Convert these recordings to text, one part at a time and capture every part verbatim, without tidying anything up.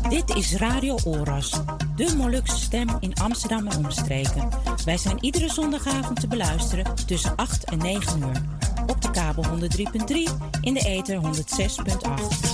Dit is Radio Oras, de Molukse stem in Amsterdam en omstreken. Wij zijn iedere zondagavond te beluisteren tussen acht en negen uur. Op de kabel honderd drie komma drie, in de ether honderd zes komma acht.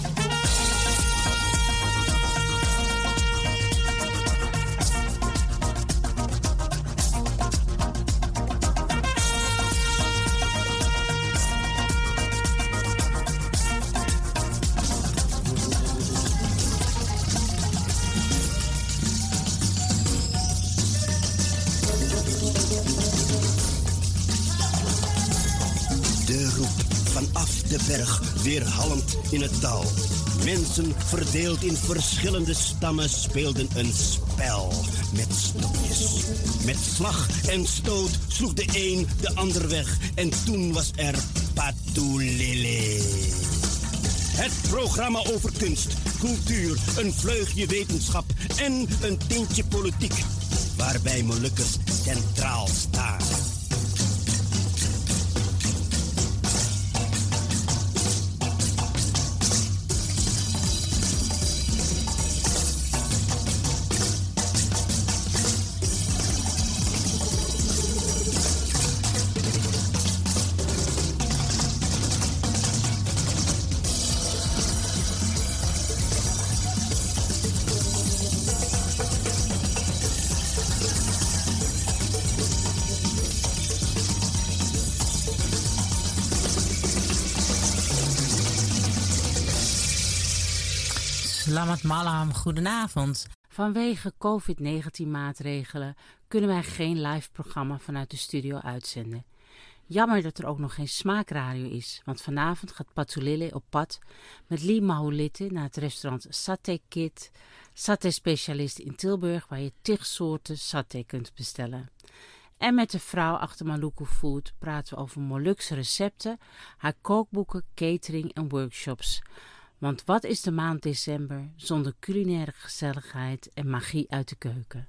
Weerhallend in het dal. Mensen verdeeld in verschillende stammen speelden een spel met stokjes. Met slag en stoot sloeg de een de ander weg en toen was er Patulele. Het programma over kunst, cultuur, een vleugje wetenschap en een tintje politiek, waarbij Molukkers centraal staan. Selamat malam, goedenavond. Vanwege covid negentien maatregelen kunnen wij geen live programma vanuit de studio uitzenden. Jammer dat er ook nog geen smaakradio is, want vanavond gaat Patulele op pad met Lee Mahoulitte naar het restaurant Saté Kid, saté-specialist in Tilburg, waar je tig soorten saté kunt bestellen. En met de vrouw achter Maluku Food praten we over Molukse recepten, haar kookboeken, catering en workshops. Want wat is de maand december zonder culinaire gezelligheid en magie uit de keuken?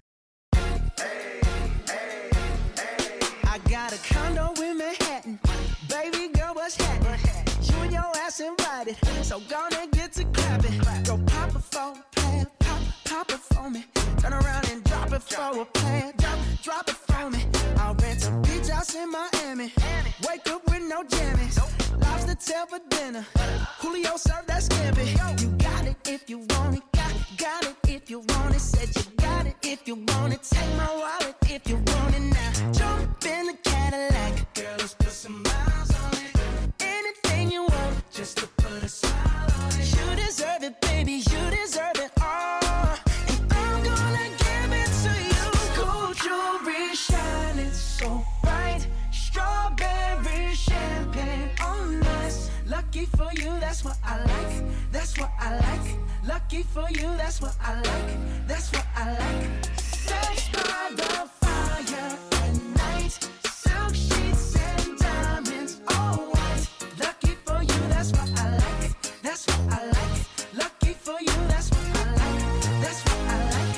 I got a condo in Manhattan. Baby girl, what's happening? You and your ass invited, so gonna get to clapping. Go pop it for a plan, pop, pop it for me. Turn around and drop it for a plan, drop, drop it for me. I'll rent a beach house in Miami. Wake up with no jammies. Lobster tail for dinner. Julio served that scampi. You got it if you want it. Got, got it if you want it. Said you got it if you want it. Take my wallet if you want it now. Jump in the Cadillac. Girl, let's put some miles on it. Anything you want, just to put a smile on it. You deserve it, baby. You deserve it all. And I'm gonna give it to you. Gold jewelry shining so bright. Strawberry champagne on us. Lucky for you, that's what I like. That's what I like. Lucky for you, that's what I like. That's what I like. Sex by the fire at night. Silk sheets and diamonds, all white. Lucky for you, that's what I like. That's what I like. Lucky for you, that's what I like. That's what I like.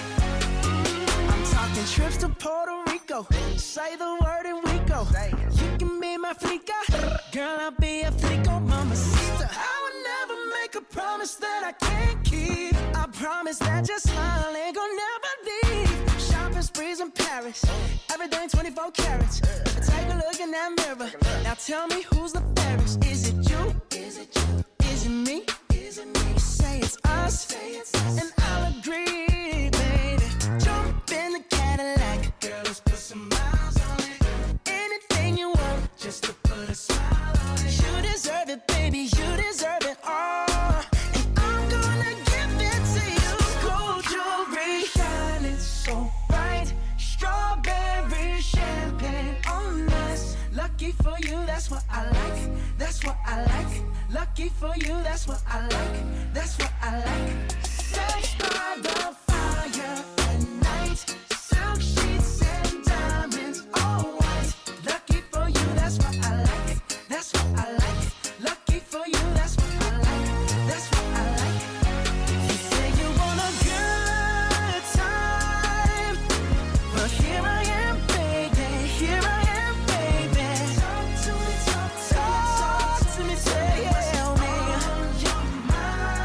I'm talking trips to Puerto Rico. Say the word and we go. You can be my flica. Girl, I'll be a flico, mamacita. I would never make a promise that I can't keep. I promise that your smile ain't gonna never leave. Shopping sprees in Paris. Everything twenty-four carats. Take a look in that mirror. Now tell me who's the fairest. Is it you? Is it you? Is it me? Is it me? Say it's us. Say it's us. And I'll agree, baby. Jump in the Cadillac. Girl, let's put some miles on it. Anything you want, just to put a smile on it. You deserve it, baby. You deserve it all. And I'm gonna give it to you. Gold jewelry shining so bright. Strawberry champagne on us. Lucky for you, that's what I like. That's what I like. Lucky for you, that's what I like. That's what I like. Sex by the fire at night. Silk sheets and diamonds, all white. Lucky for you, that's what I like. That's what I like. Lucky for you, that's what I like. That's what I like. You say you want a good time, but here I am, baby. Here I am, baby. Talk to me, talk, talk to me, tell me. On your mind.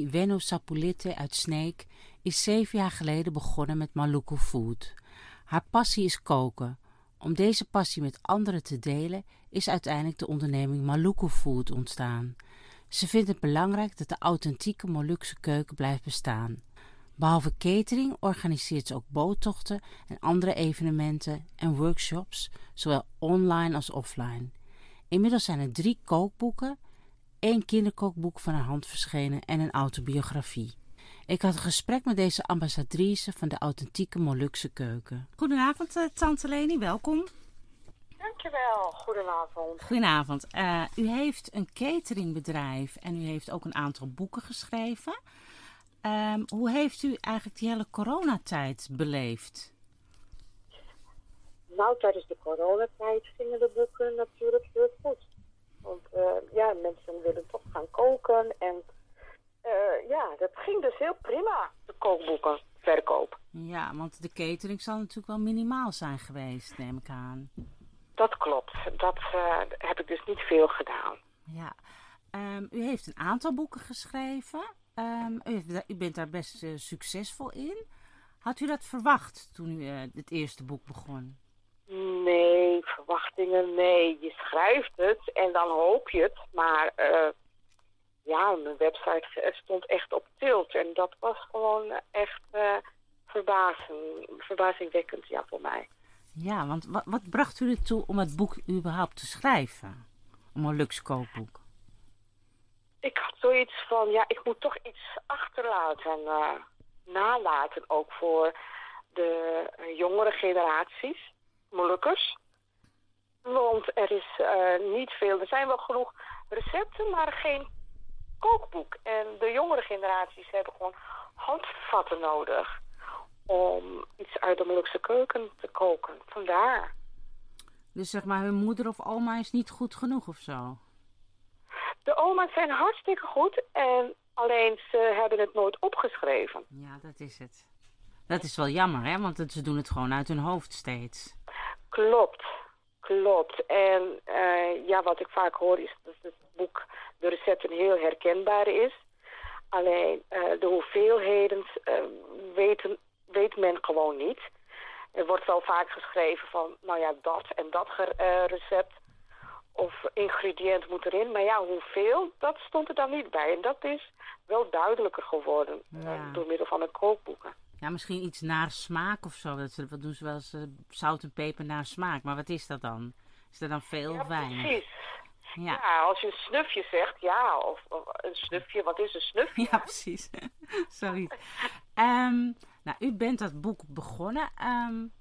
Wenno Sapulite uit Sneek is zeven jaar geleden begonnen met Maluku Food. Haar passie is koken. Om deze passie met anderen te delen is uiteindelijk de onderneming Maluku Food ontstaan. Ze vindt het belangrijk dat de authentieke Molukse keuken blijft bestaan. Behalve catering organiseert ze ook boottochten en andere evenementen en workshops, zowel online als offline. Inmiddels zijn er drie kookboeken, één kinderkookboek van haar hand verschenen en een autobiografie. Ik had een gesprek met deze ambassadrice van de authentieke Molukse keuken. Goedenavond, uh, Tante Leni, welkom. Dankjewel, goedenavond. Goedenavond. Uh, u heeft een cateringbedrijf en u heeft ook een aantal boeken geschreven. Um, hoe heeft u eigenlijk die hele coronatijd beleefd? Nou, tijdens de coronatijd gingen de boeken natuurlijk heel goed. Want uh, ja, mensen willen toch gaan koken en uh, ja, dat ging dus heel prima, de kookboeken verkoop. Ja, want de catering zal natuurlijk wel minimaal zijn geweest, neem ik aan. Dat klopt, dat uh, heb ik dus niet veel gedaan. Ja, um, u heeft een aantal boeken geschreven. Um, u, heeft, u bent daar best uh, succesvol in. Had u dat verwacht toen u uh, het eerste boek begon? Nee, verwachtingen, nee. Je schrijft het en dan hoop je het. Maar uh, ja, mijn website stond echt op tilt. En dat was gewoon echt uh, verbazing, verbazingwekkend, ja, voor mij. Ja, want wat, wat bracht u ertoe om het boek überhaupt te schrijven? Om een luxe kookboek? Ik had zoiets van, ja, ik moet toch iets achterlaten. Uh, nalaten ook voor de uh, jongere generaties. Molukkers. Want er is uh, niet veel. Er zijn wel genoeg recepten, maar geen kookboek. En de jongere generaties hebben gewoon handvatten nodig om iets uit de Molukse keuken te koken. Vandaar. Dus zeg maar, hun moeder of oma is niet goed genoeg of zo? De oma's zijn hartstikke goed en alleen ze hebben het nooit opgeschreven. Ja, dat is het. Dat is wel jammer, hè? Want ze doen het gewoon uit hun hoofd steeds. Klopt, klopt. En uh, ja, wat ik vaak hoor is dat het boek, de recepten heel herkenbaar is. Alleen uh, de hoeveelheden uh, weten, weet men gewoon niet. Er wordt wel vaak geschreven van, nou ja, dat en dat uh, recept of ingrediënt moet erin. Maar ja, hoeveel, dat stond er dan niet bij. En dat is wel duidelijker geworden ja. uh, door middel van de kookboeken. Ja, misschien iets naar smaak of zo. Dat, ze, wat doen ze wel eens? Uh, zout en peper naar smaak. Maar wat is dat dan? Is er dan veel ja, of weinig? Precies. Ja. ja, als je een snufje zegt, ja. Of, of een snufje, wat is een snufje? Ja, precies. Zoiets. um, nou, u bent dat boek begonnen. Um,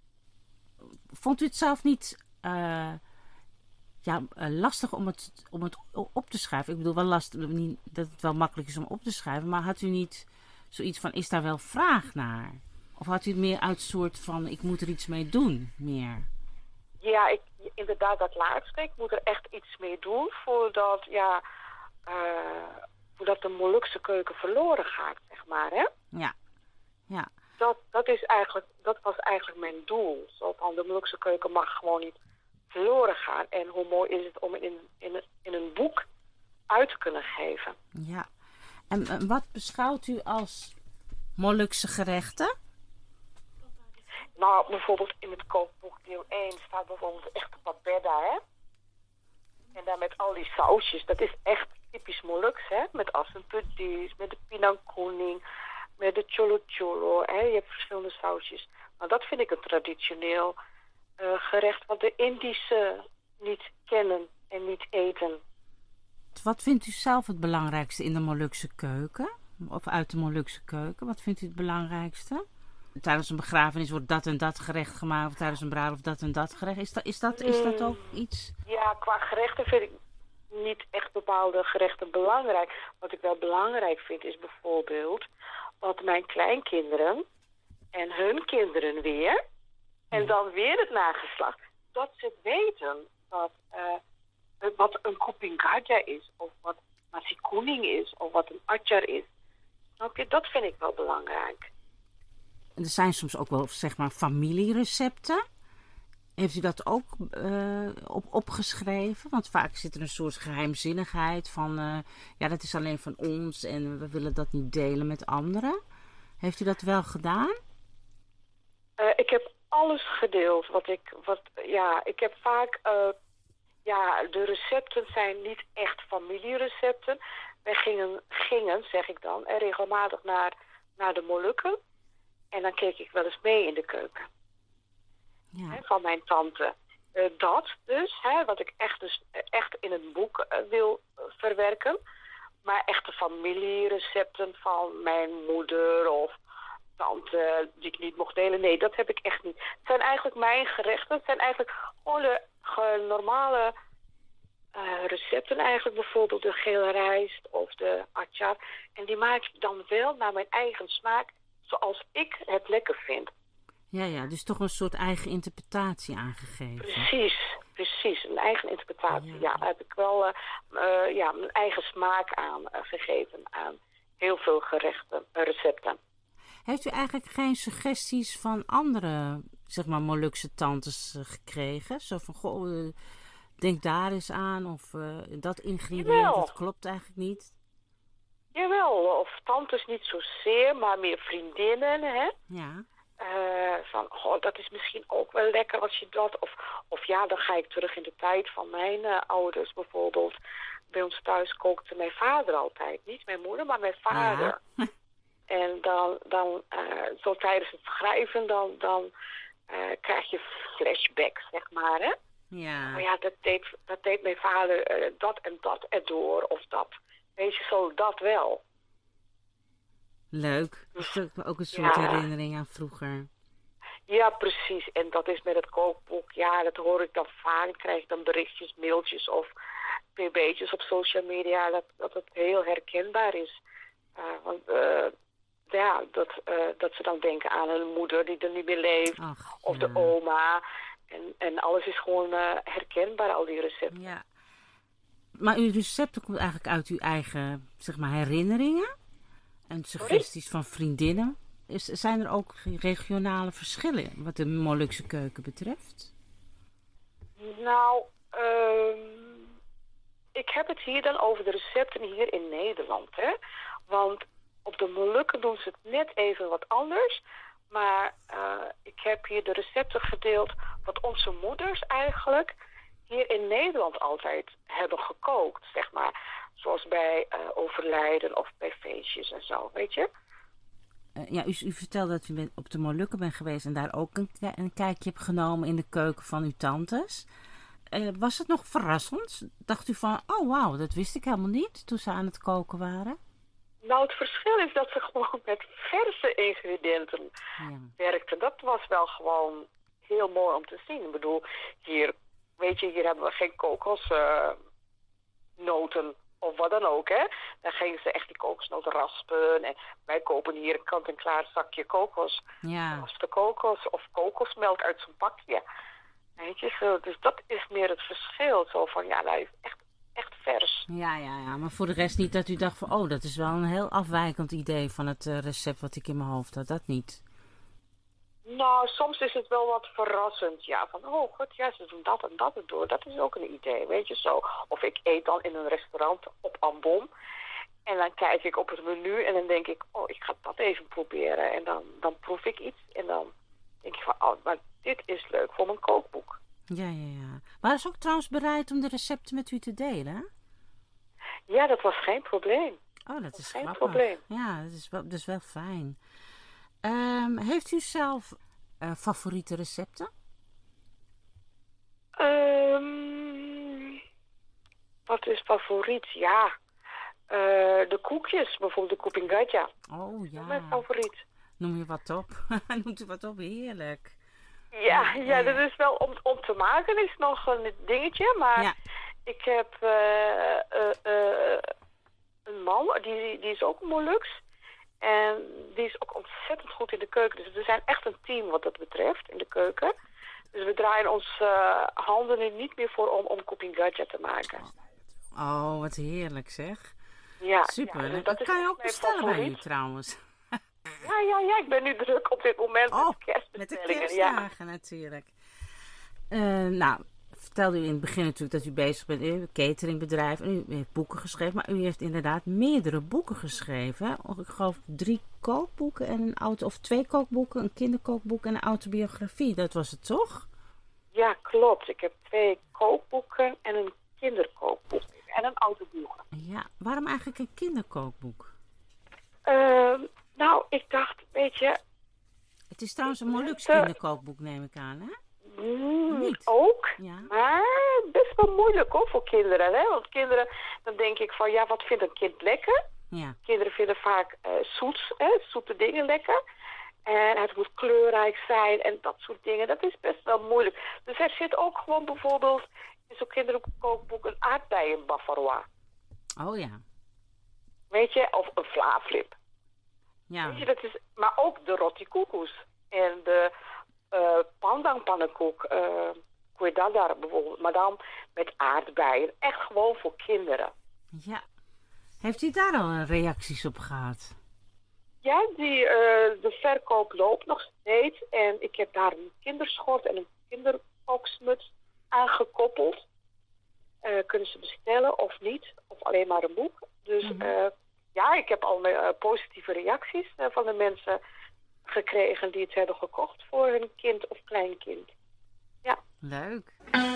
vond u het zelf niet uh, ja, uh, lastig om het, om het op te schrijven? Ik bedoel, wel lastig, niet dat het wel makkelijk is om op te schrijven. Maar had u niet zoiets van, is daar wel vraag naar? Of had u het meer uit soort van, ik moet er iets mee doen, meer? Ja, ik, inderdaad dat laatste. Ik moet er echt iets mee doen voordat, ja, uh, voordat de Molukse keuken verloren gaat, zeg maar, hè? Ja, ja. Dat, dat, is eigenlijk, dat was eigenlijk mijn doel. Zo van, de Molukse keuken mag gewoon niet verloren gaan. En hoe mooi is het om het in, in, in een boek uit te kunnen geven. Ja. En, en wat beschouwt u als Molukse gerechten? Nou, bijvoorbeeld in het kookboek deel één staat bijvoorbeeld echt papeda, hè? En dan met al die sausjes. Dat is echt typisch Moluks, hè? Met assenputties, met de pinang kuning, met de cholo cholo, hè? Je hebt verschillende sausjes. Maar dat vind ik een traditioneel uh, gerecht wat de Indische niet kennen en niet eten. Wat vindt u zelf het belangrijkste in de Molukse keuken? Of uit de Molukse keuken? Wat vindt u het belangrijkste? Tijdens een begrafenis wordt dat en dat gerecht gemaakt. Of tijdens een bruiloft dat en dat gerecht. Is dat, is dat, is dat ook iets? Ja, qua gerechten vind ik niet echt bepaalde gerechten belangrijk. Wat ik wel belangrijk vind is bijvoorbeeld wat mijn kleinkinderen en hun kinderen weer. En dan weer het nageslacht. Dat ze weten dat, uh, wat een kuping gadja is. Of wat nasi kuning is. Of wat een achar is. Okay, dat vind ik wel belangrijk. Er zijn soms ook wel, zeg maar, familierecepten. Heeft u dat ook uh, op, opgeschreven? Want vaak zit er een soort geheimzinnigheid van... Uh, ja, dat is alleen van ons en we willen dat niet delen met anderen. Heeft u dat wel gedaan? Uh, ik heb alles gedeeld. Wat ik, wat, ja, ik heb vaak... Uh, ja, de recepten zijn niet echt familierecepten. Wij gingen, gingen zeg ik dan, er regelmatig naar, naar de Molukken. En dan keek ik wel eens mee in de keuken. Ja. Hè, van mijn tante. Uh, dat dus, hè, wat ik echt, dus, echt in het boek uh, wil uh, verwerken. Maar echte familierecepten van mijn moeder of tante die ik niet mocht delen. Nee, dat heb ik echt niet. Het zijn eigenlijk mijn gerechten. Het zijn eigenlijk gewoon de ge- normale uh, recepten eigenlijk. Bijvoorbeeld de gele rijst of de atjar. En die maak ik dan wel naar mijn eigen smaak. Zoals ik het lekker vind. Ja, ja, dus toch een soort eigen interpretatie aangegeven. Precies, precies. Een eigen interpretatie. Ja, ja daar heb ik wel uh, uh, ja, mijn eigen smaak aan uh, gegeven aan heel veel gerechten, uh, recepten. Heeft u eigenlijk geen suggesties van andere, zeg maar, Molukse tantes uh, gekregen? Zo van, goh, uh, denk daar eens aan of uh, dat ingrediënt, dat klopt eigenlijk niet. Jawel, of tantes niet zozeer, maar meer vriendinnen, hè? Ja. Uh, van, goh, dat is misschien ook wel lekker als je dat... Of, of ja, dan ga ik terug in de tijd van mijn uh, ouders bijvoorbeeld. Bij ons thuis kookte mijn vader altijd. Niet mijn moeder, maar mijn vader. Ja. En dan, dan uh, zo tijdens het schrijven, dan, dan uh, krijg je flashbacks, zeg maar, hè? Ja. Maar ja, dat deed, dat deed mijn vader uh, dat en dat erdoor, of dat... Weet je, zo dat wel. Leuk. Dat is ook een soort ja. herinnering aan vroeger. Ja, precies. En dat is met het kookboek. Ja, dat hoor ik dan vaak. Ik krijg dan berichtjes, mailtjes of pb'tjes op social media. Dat, dat het heel herkenbaar is. Uh, want uh, ja, dat, uh, dat ze dan denken aan hun moeder die er niet meer leeft. Ach, of ja. de oma. En, en alles is gewoon uh, herkenbaar, al die recepten. Ja. Maar uw recepten komt eigenlijk uit uw eigen, zeg maar, herinneringen en suggesties van vriendinnen. Is, zijn er ook regionale verschillen wat de Molukse keuken betreft? Nou, um, ik heb het hier dan over de recepten hier in Nederland, hè. Want op de Molukken doen ze het net even wat anders. Maar uh, ik heb hier de recepten gedeeld wat onze moeders eigenlijk... hier in Nederland altijd hebben gekookt, zeg maar. Zoals bij uh, overlijden of bij feestjes en zo, weet je? Uh, ja, u, u vertelde dat u op de Molukken bent geweest... en daar ook een, een kijkje hebt genomen in de keuken van uw tantes. Uh, was het nog verrassend? Dacht u van, oh wauw, dat wist ik helemaal niet... toen ze aan het koken waren? Nou, het verschil is dat ze gewoon met verse ingrediënten ja. werkten. Dat was wel gewoon heel mooi om te zien. Ik bedoel, hier... Weet je, hier hebben we geen kokosnoten uh, of wat dan ook, hè. Dan gingen ze echt die kokosnoten raspen. En wij kopen hier een kant-en-klaar zakje kokos. Ja. Of de kokos of kokosmelk uit zo'n pakje. Weet je, zo. Dus dat is meer het verschil. Zo van, ja, dat is echt, echt vers. Ja, ja, ja. Maar voor de rest niet dat u dacht van, oh, dat is wel een heel afwijkend idee van het uh, recept wat ik in mijn hoofd had. Dat niet. Nou, soms is het wel wat verrassend, ja. Van, oh god, ja, ze doen dat en dat erdoor. Dat is ook een idee, weet je zo. Of ik eet dan in een restaurant op Ambon. En dan kijk ik op het menu en dan denk ik, oh, ik ga dat even proberen. En dan, dan proef ik iets en dan denk ik van, oh, maar dit is leuk voor mijn kookboek. Ja, ja, ja. Waren ze ook trouwens bereid om de recepten met u te delen? Ja, dat was geen probleem. Oh, dat, dat is geen grappig. Probleem. Ja, dat is wel, dat is wel fijn. Um, heeft u zelf uh, favoriete recepten? Um, wat is favoriet? Ja, uh, de koekjes, bijvoorbeeld de kupingatja. Oh ja. Dat is mijn favoriet. Noem je wat op? Noemt u wat op? Heerlijk. Ja, ja, ja, dat is wel om, om te maken is nog een dingetje, maar ja. ik heb uh, uh, uh, een man, die, die is ook Moluks. En die is ook ontzettend goed in de keuken. Dus we zijn echt een team wat dat betreft in de keuken. Dus we draaien ons uh, handen nu niet meer voor om, om kupingatja te maken. Oh, wat heerlijk zeg. Ja, super. Ja, dus dat, dat kan je ook bestellen favoriet. bij u trouwens. Ja, ja, ja. Ik ben nu druk op dit moment oh, met de kerstbestellingen. Met de kerstdagen ja. natuurlijk. Uh, nou, vertelde u in het begin natuurlijk dat u bezig bent in een cateringbedrijf. En u heeft boeken geschreven, maar u heeft inderdaad meerdere boeken geschreven. Hè? Ik geloof drie kookboeken en een auto, of twee kookboeken, een kinderkookboek en een autobiografie. Dat was het toch? Ja, klopt. Ik heb twee kookboeken en een kinderkookboek en een autobiografie. Ja, waarom eigenlijk een kinderkookboek? Uh, nou, ik dacht, weet je... Het is trouwens een Molukse uh, kinderkookboek, neem ik aan, hè? Mm, Niet. Ook, ja. Maar best wel moeilijk hoor voor kinderen. Hè? Want kinderen, dan denk ik van, ja, wat vindt een kind lekker? Ja. Kinderen vinden vaak uh, zoets, hè? zoete dingen lekker. En het moet kleurrijk zijn en dat soort dingen. Dat is best wel moeilijk. Dus er zit ook gewoon bijvoorbeeld in zo'n kinderkookboek een aardbeien bavarois. Oh ja. Weet je, of een vlaaflip. Ja. Weet je, dat is, maar ook de roti koekoes en de uh, pandang pannenkoek, uh, kuidadar bijvoorbeeld, maar dan met aardbeien. Echt gewoon voor kinderen. Ja. Heeft u daar al reacties op gehad? Ja, die, uh, de verkoop loopt nog steeds en ik heb daar een kinderschort en een kinderkooksmuts aangekoppeld. Uh, kunnen ze bestellen of niet, of alleen maar een boek. Dus mm-hmm. uh, ja, ik heb al uh, positieve reacties uh, van de mensen gekregen die het hebben gekocht voor hun kind of kleinkind. Ja. Leuk.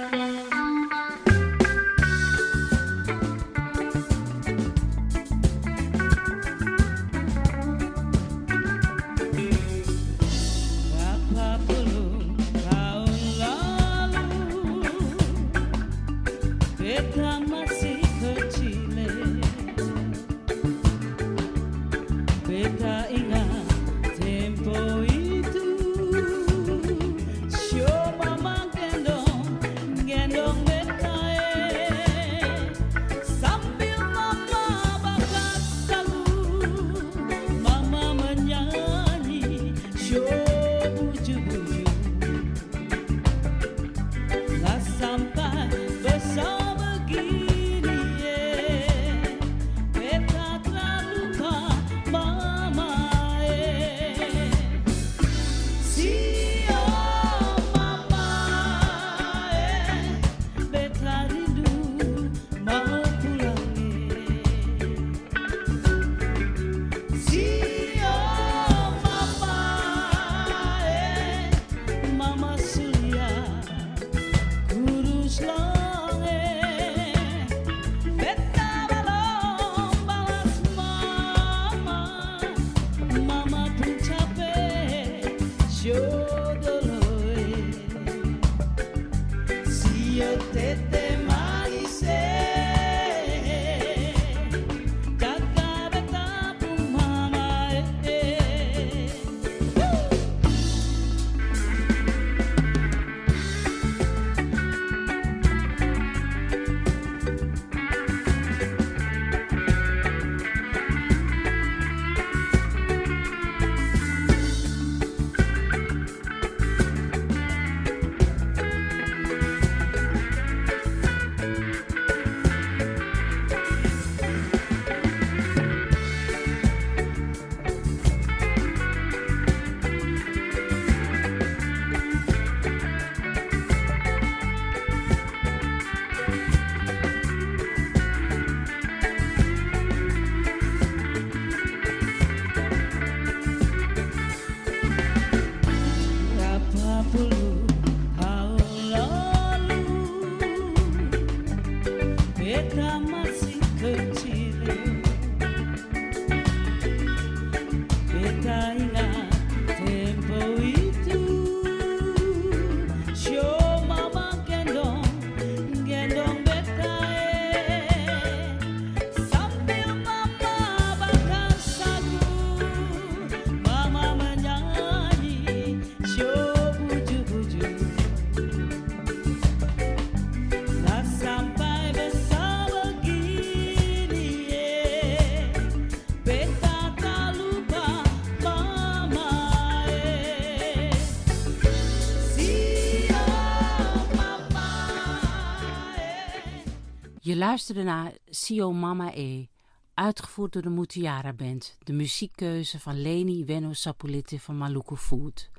Je luisterde naar Sio Mama E, uitgevoerd door de Mutiara Band, de muziekkeuze van Leni Wenno Sapulite van Maluku Food.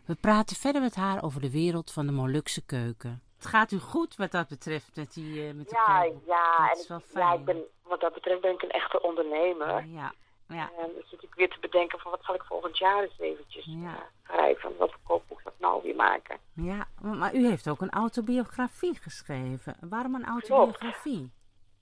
We praten verder met haar over de wereld van de Molukse keuken. Het gaat u goed wat dat betreft met die, uh, met de Ja, kookboek. ja, Dat en is wel ik, fijn. ja, ik ben, wat dat betreft ben ik een echte ondernemer. Ja, ja, En dus zit ik weer te bedenken van wat zal ik volgend jaar eens eventjes Ja. uh, schrijven. Wat voor kookboek dat nou weer maken. ja. Maar, maar u heeft ook een autobiografie geschreven. Waarom een autobiografie?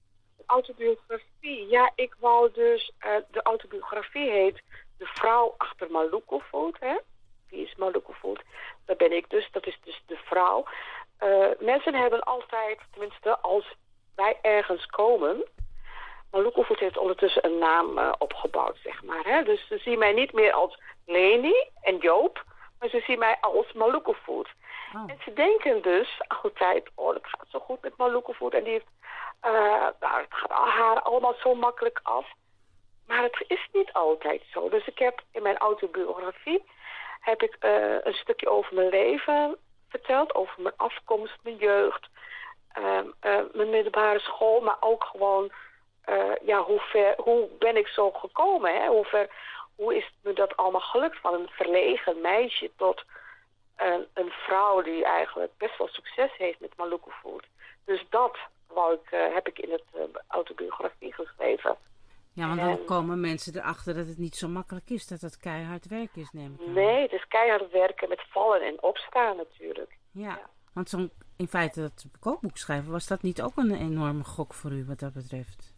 Autobiografie, ja, ik wou dus, uh, de autobiografie heet De Vrouw Achter Maluku Food, hè. Wie is Maluku Food? Dat ben ik dus, dat is dus de vrouw. Uh, mensen hebben altijd, tenminste als wij ergens komen, Maluku Food heeft ondertussen een naam uh, opgebouwd, zeg maar. Hè? Dus ze zien mij niet meer als Leni en Joop, maar ze zien mij als Maluku Food. Oh. En ze denken dus altijd, oh, dat gaat zo goed met Maluku Food en die heeft, uh, nou, het gaat haar allemaal zo makkelijk af. Maar het is niet altijd zo. Dus ik heb in mijn autobiografie heb ik uh, een stukje over mijn leven verteld, over mijn afkomst, mijn jeugd, uh, uh, mijn middelbare school, maar ook gewoon, uh, ja, hoe ver, hoe ben ik zo gekomen, hè? Hoe ver, hoe is me dat allemaal gelukt, van een verlegen meisje tot een, een vrouw die eigenlijk best wel succes heeft met Maluku Food. Dus dat wou ik, uh, heb ik in het uh, autobiografie geschreven. Ja, want dan En- komen mensen erachter dat het niet zo makkelijk is, dat het keihard werk is, neem ik aan. Nee, het is keihard werken met vallen en opstaan natuurlijk. Ja, want zo'n, in feite dat kookboek schrijven, was dat niet ook een enorme gok voor u wat dat betreft?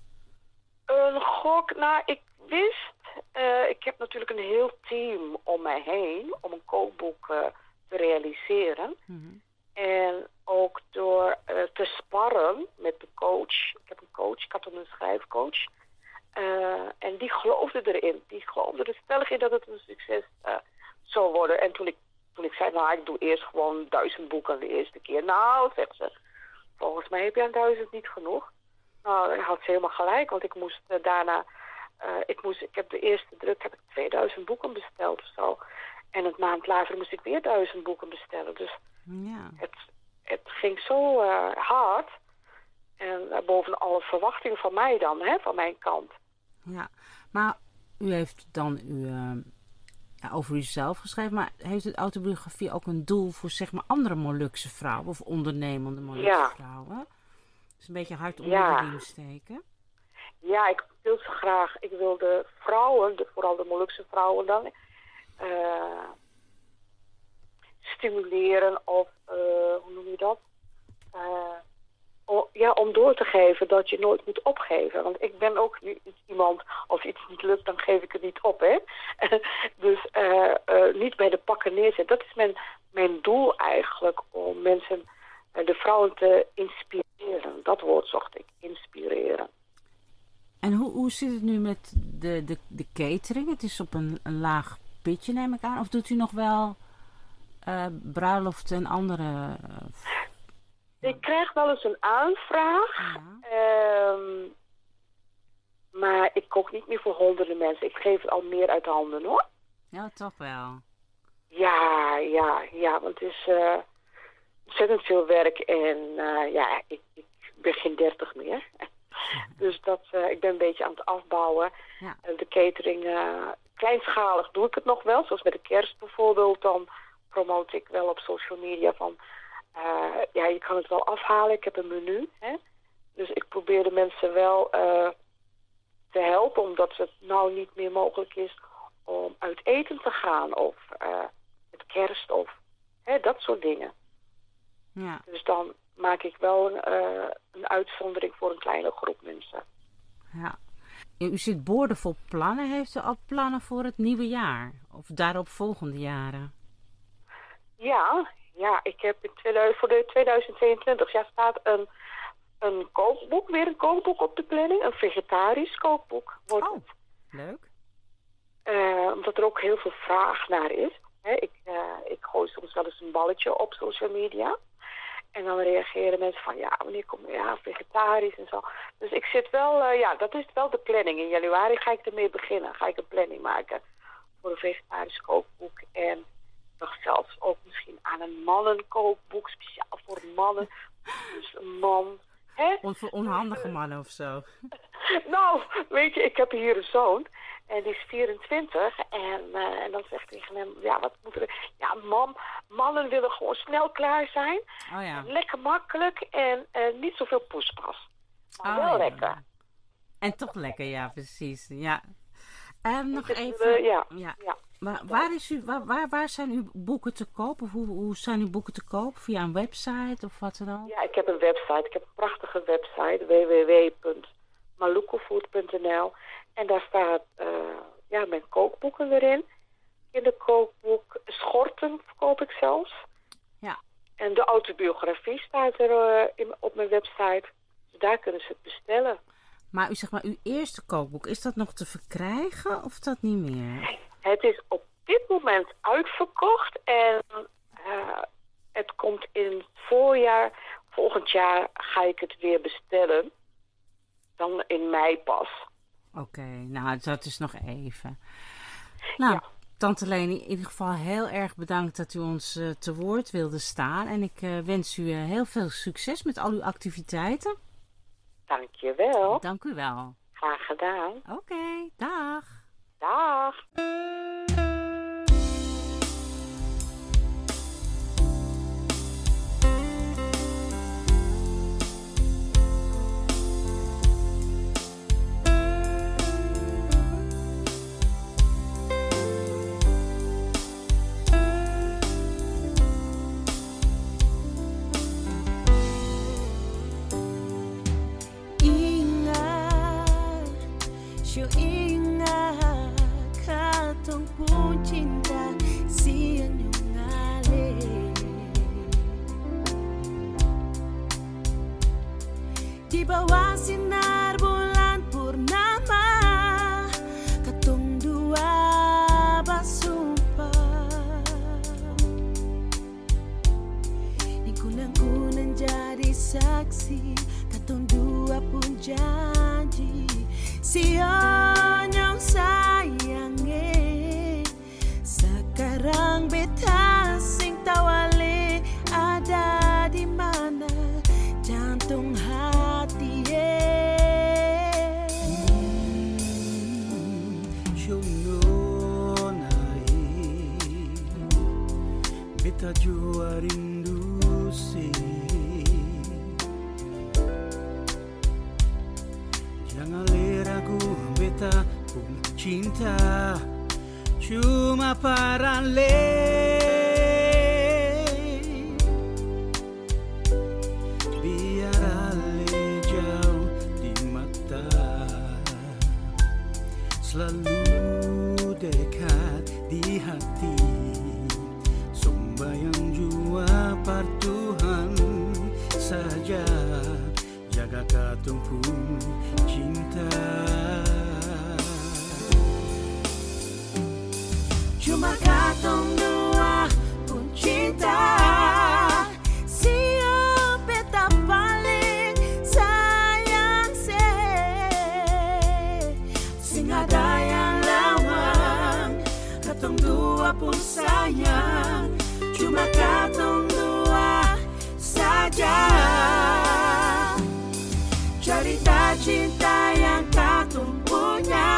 Een gok, nou, ik wist, uh, ik heb natuurlijk een heel team om mij heen om een kookboek uh, te realiseren. Mhm. En ook door uh, te sparren met de coach. Ik heb een coach, ik had een schrijfcoach. Uh, en die geloofde erin. Die geloofde er stellig in dat het een succes uh, zou worden. En toen ik, toen ik zei, nou, ik doe eerst gewoon duizend boeken de eerste keer. Nou, zegt ze, volgens mij heb je aan duizend niet genoeg. Nou, daar had ze helemaal gelijk, want ik moest uh, daarna... Uh, ik, moest, ik heb de eerste druk, heb ik tweeduizend boeken besteld of zo. En een maand later moest ik weer duizend boeken bestellen. Dus Ja. het, het ging zo uh, hard. En uh, boven alle verwachtingen van mij dan, hè, van mijn kant. Ja, maar u heeft dan u, uh, ja, over uzelf geschreven, maar heeft de autobiografie ook een doel voor, zeg maar, andere Molukse vrouwen of ondernemende Molukse Ja. vrouwen? Dus een beetje hard onder Ja. de riem steken. Ja, ik wil zo graag, ik wil de vrouwen, de, vooral de Molukse vrouwen dan, uh, stimuleren of, uh, hoe noem je dat? Uh, o, ja, om door te geven dat je nooit moet opgeven. Want ik ben ook niet iemand, als iets niet lukt, dan geef ik het niet op, hè. Dus uh, uh, niet bij de pakken neerzetten. Dat is mijn, mijn doel eigenlijk, om mensen, uh, de vrouwen te inspireren. Dat woord zocht ik, inspireren. En hoe, hoe zit het nu met de, de, de catering? Het is op een, een laag pitje, neem ik aan. Of doet u nog wel uh, bruiloften en andere... Uh, Ik krijg wel eens een aanvraag, ja. um, maar ik kook niet meer voor honderden mensen. Ik geef het al meer uit handen, hoor. Ja, toch wel. Ja, ja, ja, want het is uh, ontzettend veel werk en uh, ja, ik, ik ben geen dertig meer. Dus dat, uh, ik ben een beetje aan het afbouwen. Ja. Uh, de catering, uh, kleinschalig doe ik het nog wel, zoals met de kerst bijvoorbeeld. Dan promote ik wel op social media van... Uh, ja, je kan het wel afhalen. Ik heb een menu. Hè? Dus ik probeer de mensen wel uh, te helpen, omdat het nou niet meer mogelijk is om uit eten te gaan. Of uh, met kerst of hè, dat soort dingen. Ja. Dus dan maak ik wel een, uh, een uitzondering voor een kleine groep mensen. Ja. U zit boordevol plannen. Heeft u al plannen voor het nieuwe jaar? Of daarop volgende jaren? Ja, ja, ik heb in tweeduizend, voor de tweeduizend tweeëntwintig ja, staat een, een kookboek, weer een kookboek op de planning. Een vegetarisch kookboek wordt Oh, het. leuk. Uh, omdat er ook heel veel vraag naar is. Hè, ik, uh, ik gooi soms wel eens een balletje op social media. En dan reageren mensen van, ja, wanneer kom je, ja, vegetarisch en zo. Dus ik zit wel, uh, ja, dat is wel de planning. In januari ga ik ermee beginnen. Ga ik een planning maken voor een vegetarisch kookboek. En ik dacht zelfs ook misschien aan een mannenkookboek, speciaal voor mannen. Dus een man. Hè? On, voor onhandige mannen of zo. Nou, weet je, ik heb hier een zoon. En die is vierentwintig. En, uh, en dan zegt tegen hem, ja, wat moet er... Ja, mam, mannen willen gewoon snel klaar zijn. Oh ja. Lekker makkelijk en uh, niet zoveel poespas. Maar oh, wel ja. lekker. En toch lekker, ja, precies. Ja. Um, nog dus, even... Uh, ja. Ja. ja. Waar, waar, is u, waar, waar, waar zijn uw boeken te koop? Of hoe, hoe zijn uw boeken te koop? Via een website of wat dan ook? Ja, ik heb een website. Ik heb een prachtige website. w w w punt malukufood punt n l. En daar staat uh, ja, mijn kookboeken weer in. In de kookboek schorten verkoop ik zelfs. Ja. En de autobiografie staat er uh, in, op mijn website. Dus daar kunnen ze het bestellen. Maar u zegt maar, uw eerste kookboek, is dat nog te verkrijgen of dat niet meer? Het is op dit moment uitverkocht en uh, het komt in het voorjaar. Volgend jaar ga ik het weer bestellen. Dan in mei pas. Oké, okay, nou dat is nog even. Nou, ja. Tante Leni, in ieder geval heel erg bedankt dat u ons uh, te woord wilde staan. En ik uh, wens u uh, heel veel succes met al uw activiteiten. Dank je wel. Dank u wel. Graag gedaan. Oké, okay, dag. Dag. Di bawah sinar bulan purnama, katong dua bersumpah. Di kunang-kunang jadi saksi, katong dua pun janji. Sion yang sayangnya, sekarang beta sing tawale ada di mana jantung hati ye. Shono nae, beta jua rindu si. Jangan ragu beta pun cinta, cuma parale. Biar ale jauh di mata, selalu dekat di hati. Sembayang jua par Tuhan saja, jaga katong pun cinta. Cuma katong dua pun cinta. Siapa beta paling sayang se, sing ada yang lawang. Katong dua pun sayang, cuma katong dua saja. Cerita cinta yang katong punya,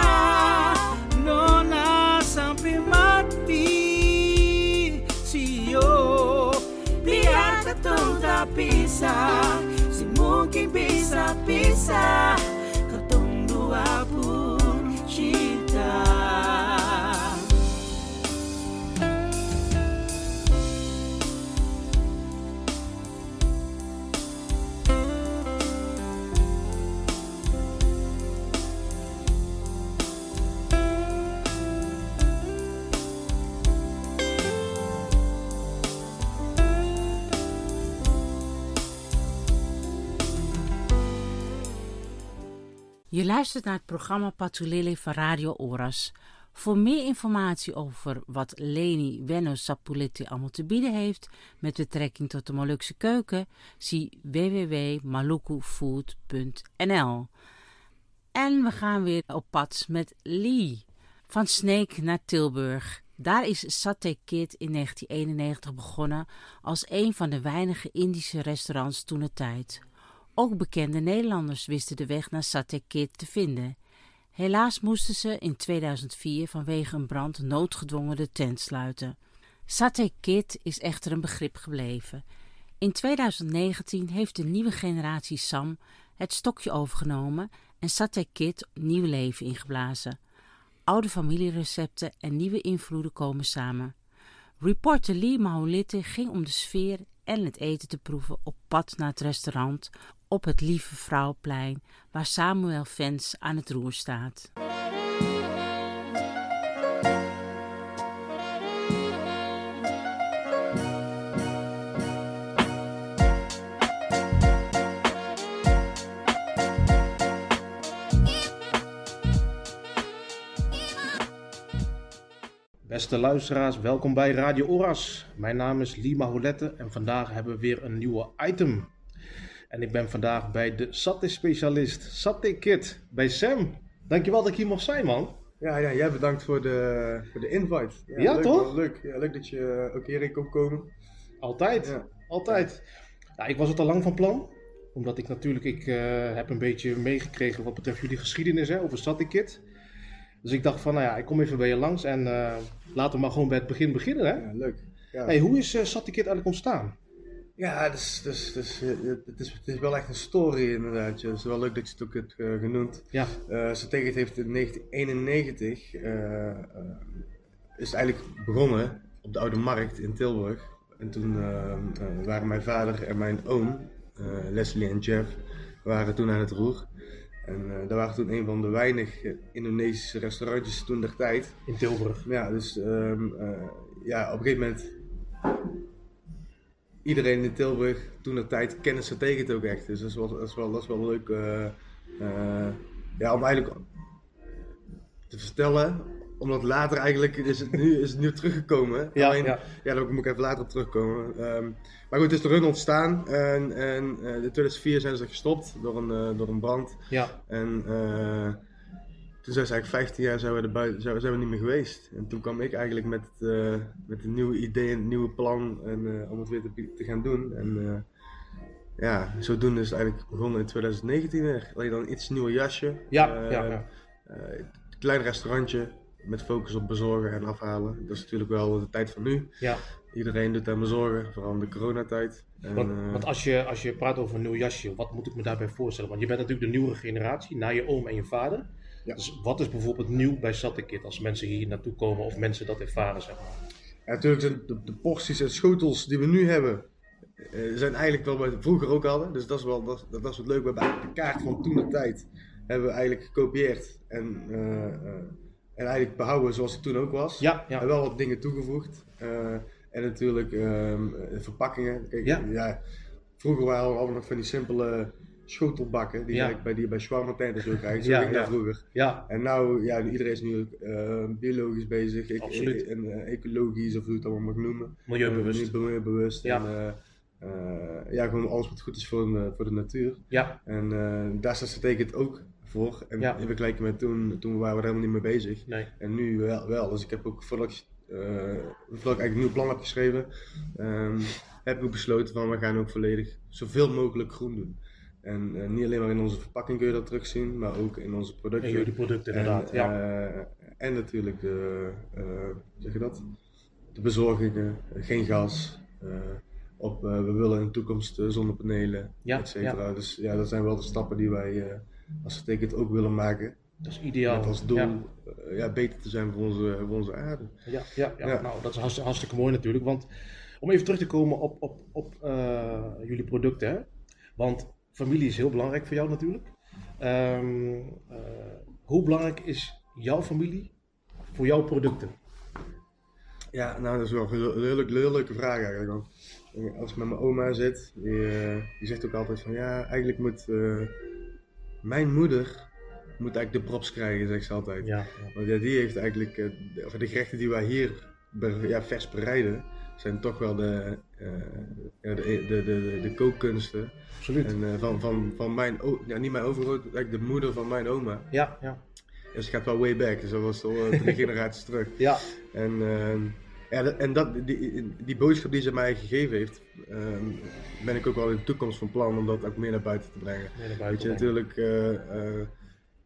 nona sampai mati. Sio, biar katong tak pisah, si mungkin bisa pisah. Katong dua pun cinta. Je luistert naar het programma Patulele van Radio Oras. Voor meer informatie over wat Leni Wenno Sapuleti allemaal te bieden heeft met betrekking tot de Molukse keuken, zie w w w punt malukufood punt n l. En we gaan weer op pad met Lee. Van Sneek naar Tilburg. Daar is Satay Kid in negentien eenennegentig begonnen als een van de weinige Indische restaurants toentertijd. Ook bekende Nederlanders wisten de weg naar Satay Kid te vinden. Helaas moesten ze in tweeduizend vier vanwege een brand noodgedwongen de tent sluiten. Satay Kid is echter een begrip gebleven. In tweeduizend negentien heeft de nieuwe generatie Sam het stokje overgenomen en Satay Kid nieuw leven ingeblazen. Oude familierecepten en nieuwe invloeden komen samen. Reporter Lee Maholite ging om de sfeer en het eten te proeven op pad naar het restaurant op het Lieve Vrouwplein, waar Samuel Vens aan het roer staat. Beste luisteraars, welkom bij Radio Oras. Mijn naam is Lee Maholite en vandaag hebben we weer een nieuwe item. En ik ben vandaag bij de Satay-specialist Satay Kid, bij Sam. Dankjewel dat ik hier mocht zijn, man. Ja, ja, jij bedankt voor de, voor de invite. Ja, ja leuk, toch? Man, leuk. Ja, leuk dat je ook hierin kon komen. Altijd, ja. altijd. Ja, ik was het al lang van plan, omdat ik natuurlijk, ik uh, heb een beetje meegekregen wat betreft jullie geschiedenis hè, over Satay Kid. Dus ik dacht van, nou ja, ik kom even bij je langs en uh, laten we maar gewoon bij het begin beginnen, hè? Ja, leuk. Ja. Hey, hoe is uh, Satay Kid eigenlijk ontstaan? Ja, het is, het, is, het, is, het, is, het is wel echt een story inderdaad. Het is wel leuk dat je het ook hebt uh, genoemd. Ja. Uh, Satay Kid heeft in negentien eenennegentig, uh, uh, is eigenlijk begonnen op de Oude Markt in Tilburg. En toen uh, uh, waren mijn vader en mijn oom, uh, Leslie en Jeff, waren toen aan het roer. En uh, dat waren toen een van de weinig Indonesische restaurantjes toen der tijd. In Tilburg. Ja, dus um, uh, ja, op een gegeven moment, iedereen in Tilburg toen der tijd kende Satay Kid ook echt. Dus dat is wel, dat is wel, dat is wel leuk uh, uh, ja, om eigenlijk te vertellen. Omdat later eigenlijk, is het nu, is het nu teruggekomen. Ja, Alleen, ja. ja, daar moet ik even later op terugkomen. Um, maar goed, het is de run ontstaan en, en uh, in tweeduizend vier zijn ze gestopt door een, uh, door een brand. Ja. En uh, toen zijn ze eigenlijk vijftien jaar zijn we, erbij, zijn, we, zijn we niet meer geweest. En toen kwam ik eigenlijk met, uh, met een nieuwe idee, een nieuwe plan en, uh, om het weer te, te gaan doen. En uh, ja, zodoende is het eigenlijk begonnen in tweeduizend negentien weer. Alleen dan een iets nieuwer jasje. Ja, uh, ja, ja. Uh, een klein restaurantje. Met focus op bezorgen en afhalen. Dat is natuurlijk wel de tijd van nu. Ja. Iedereen doet aan bezorgen, vooral in de coronatijd. En, Want, uh, want als, je, als je praat over een nieuw jasje, wat moet ik me daarbij voorstellen? Want je bent natuurlijk de nieuwere generatie, na je oom en je vader. Ja. Dus wat is bijvoorbeeld nieuw bij Satay Kid als mensen hier naartoe komen of mensen dat ervaren, zeg maar? Ja, natuurlijk zijn de, de porties en schotels die we nu hebben, uh, zijn eigenlijk wel wat we vroeger ook hadden. Dus dat is wel dat, dat is wat leuk. We hebben eigenlijk de kaart van toen de tijd hebben we eigenlijk gekopieerd. En, uh, uh, En eigenlijk behouden zoals het toen ook was. Ja, ja. En wel wat dingen toegevoegd. Uh, en natuurlijk um, verpakkingen. Kijk, ja. Ja, vroeger waren we allemaal nog van die simpele schotelbakken. Die, ja. bij, die je bij shawarma tenten zo krijgt. Zo ja, ging dat ja. vroeger. Ja. En nou, ja, iedereen is nu uh, biologisch bezig. E- Absoluut. En uh, ecologisch, of hoe je het allemaal mag noemen. Milieubewust. Uh, milieubewust. Ja. En, uh, uh, ja, gewoon alles wat goed is voor de, voor de natuur. Ja. En uh, daar staat Satay Kid ook voor. En ja. in vergelijking met toen, toen waren we er helemaal niet mee bezig. Nee. En nu wel, wel. Dus ik heb ook, voordat ik, uh, voordat ik eigenlijk een nieuw plan heb geschreven, um, heb ik ook besloten van we gaan ook volledig zoveel mogelijk groen doen. En uh, niet alleen maar in onze verpakking kun je dat terugzien, maar ook in onze producten. En jullie producten inderdaad, en, ja. Uh, en natuurlijk de, uh, zeg je dat? De bezorgingen, geen gas. Uh, op, uh, we willen in de toekomst uh, zonnepanelen, ja, et cetera. Ja. Dus ja, dat zijn wel de stappen die wij uh, als Satay Kid ook willen maken. Dat is ideaal. Met als doel ja. Uh, ja, beter te zijn voor onze, voor onze aarde. Ja, ja, ja. Ja. Nou, dat is hartstikke, hartstikke mooi natuurlijk. Want om even terug te komen op, op, op uh, jullie producten. Hè? Want familie is heel belangrijk voor jou natuurlijk. Um, uh, hoe belangrijk is jouw familie voor jouw producten? Ja, nou dat is wel een heel, heel, heel, heel leuke vraag eigenlijk. Want als ik met mijn oma zit, die, uh, die zegt ook altijd van ja, eigenlijk moet uh, mijn moeder moet eigenlijk de props krijgen, zegt ze altijd. Ja, ja. Want ja, die heeft eigenlijk, uh, de, de gerechten die wij hier be, ja, vers bereiden, zijn toch wel de, uh, ja, de, de, de, de, de kookkunsten. Absoluut. En uh, van, van, van mijn, ja niet mijn overgroot, eigenlijk de moeder van mijn oma. Ja, ja. Dus het gaat wel way back, dus dat was al uh, drie generaties terug. Ja. En, uh, ja, en dat, die, die boodschap die ze mij gegeven heeft, um, ben ik ook wel in de toekomst van plan om dat ook meer naar buiten te brengen. Meer naar buiten Weet je, brengen. natuurlijk, uh, uh,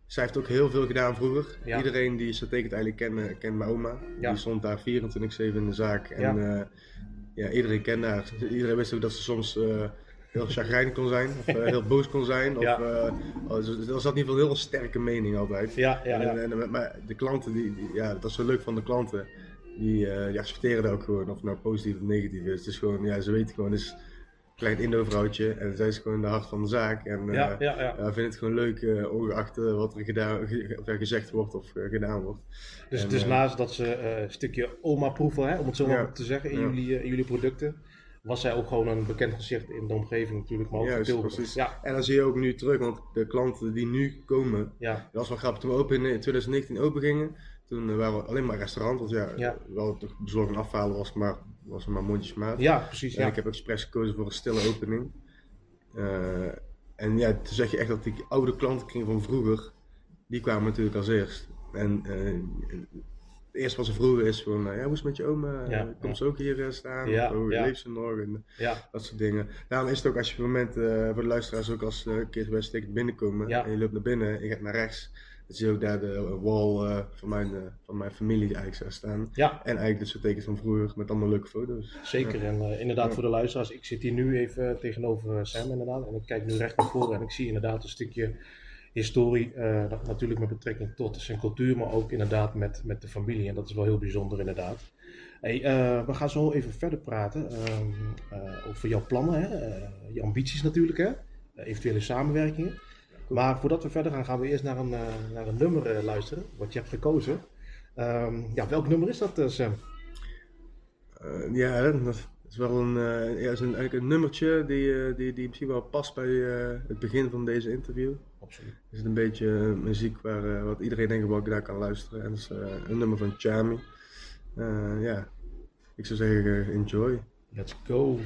zij heeft ook heel veel gedaan vroeger. Ja. Iedereen die Satekit eigenlijk kende, kent mijn oma. Ja. Die stond daar vierentwintig zeven in de zaak. En Ja. uh, ja, iedereen kende haar. Iedereen wist ook dat ze soms uh, heel chagrijnig kon zijn. Of uh, heel boos kon zijn. Ja. Of, uh, er zat in ieder geval een heel sterke mening altijd. Ja, ja, ja. En, en, maar de klanten, die, die, ja, dat is zo leuk van de klanten. Die, uh, die accepteren dat ook gewoon. Of het nou positief of negatief is. Het is gewoon, ja, ze weten gewoon, het is klein Indo-vrouwtje en zij is gewoon de hart van de zaak. En uh, Ja, ja, ja. uh, vind het gewoon leuk, uh, ongeacht uh, wat er gedaan, ge, of, uh, gezegd wordt of uh, gedaan wordt. Dus, en, dus uh, naast dat ze uh, een stukje oma-proeven, hè, om het zo maar Ja. te zeggen, in, Ja. jullie, uh, in jullie producten, was zij ook gewoon een bekend gezicht in de omgeving natuurlijk, maar ook in Juist, Tilburg. precies. Ja, En dan zie je ook nu terug, want de klanten die nu komen, ja, dat was wel grappig. Toen we open in twintig negentien open gingen, toen uh, waren we alleen maar restaurant, want ja, Ja. wel toch bezorgen en afhalen was, maar was er maar mondjesmaat. ja, precies. En Ja. ik heb expres gekozen voor een stille opening. Uh, en ja, toen zeg je echt dat die oude klantenkring van vroeger, die kwamen natuurlijk als eerst. En uh, het eerste wat ze vroegen is van, uh, ja, hoe is het met je oma? Ja, Komt ja. ze ook hier uh, staan? Ja, Of, oh, ja. leeft ze nog? En Ja, dat soort dingen. Daarom is het ook als je op het moment, uh, voor de luisteraars ook als uh, een keer bij Satekit binnenkomen Ja. en je loopt naar binnen en je gaat naar rechts, dan zie je ook daar de wall uh, van, mijn, uh, van mijn familie eigenlijk zou staan. ja. En eigenlijk de Satekit van vroeger met allemaal leuke foto's. Zeker, Ja. en uh, inderdaad Ja. voor de luisteraars, ik zit hier nu even uh, tegenover uh, Sam inderdaad en ik kijk nu recht naar voren en ik zie inderdaad een stukje historie, uh, dat natuurlijk met betrekking tot zijn cultuur, maar ook inderdaad met, met de familie en dat is wel heel bijzonder inderdaad. Hey, uh, we gaan zo even verder praten um, uh, over jouw plannen, hè? Uh, je ambities natuurlijk, hè? Uh, eventuele samenwerkingen. Maar voordat we verder gaan, gaan we eerst naar een, uh, naar een nummer uh, luisteren, wat je hebt gekozen. Um, ja, welk nummer is dat, uh, Sam? Uh, ja, dat is wel een, uh, ja, is een, eigenlijk een nummertje die, uh, die, die misschien wel past bij uh, het begin van deze interview. Absoluut. Het is een beetje uh, muziek waar uh, wat iedereen denk ik wel daar kan luisteren. En dat is uh, een nummer van Chami. Uh, ja, ik zou zeggen uh, enjoy. Let's go.